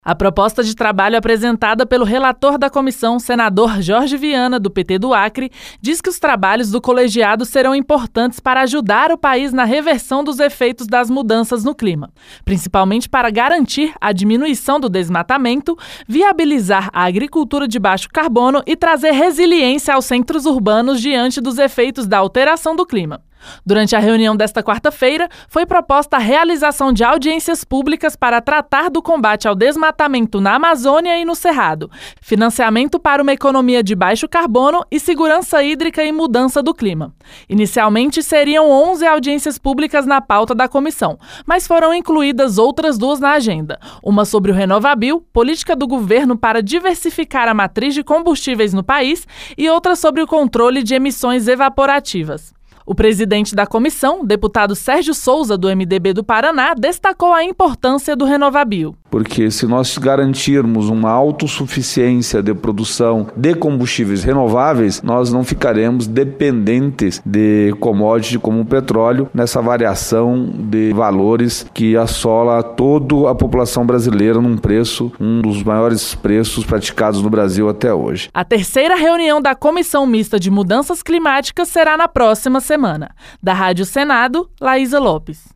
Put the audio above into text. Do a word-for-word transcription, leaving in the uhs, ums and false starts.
A proposta de trabalho apresentada pelo relator da comissão, senador Jorge Viana, do P T do Acre, diz que os trabalhos do colegiado serão importantes para ajudar o país na reversão dos efeitos das mudanças no clima, principalmente para garantir a diminuição do desmatamento, viabilizar a agricultura de baixo carbono e trazer resiliência aos centros urbanos diante dos efeitos da alteração do clima. Durante a reunião desta quarta-feira, foi proposta a realização de audiências públicas para tratar do combate ao desmatamento na Amazônia e no Cerrado, financiamento para uma economia de baixo carbono e segurança hídrica e mudança do clima. Inicialmente, seriam onze audiências públicas na pauta da comissão, mas foram incluídas outras duas na agenda. Uma sobre o RenovaBio, política do governo para diversificar a matriz de combustíveis no país, e outra sobre o controle de emissões evaporativas. O presidente da comissão, deputado Sérgio Souza, do M D B do Paraná, destacou a importância do RenovaBio. Porque se nós garantirmos uma autossuficiência de produção de combustíveis renováveis, nós não ficaremos dependentes de commodities como o petróleo, nessa variação de valores que assola toda a população brasileira num preço, um dos maiores preços praticados no Brasil até hoje. A terceira reunião da Comissão Mista de Mudanças Climáticas será na próxima semana. Da Rádio Senado, Laísa Lopes.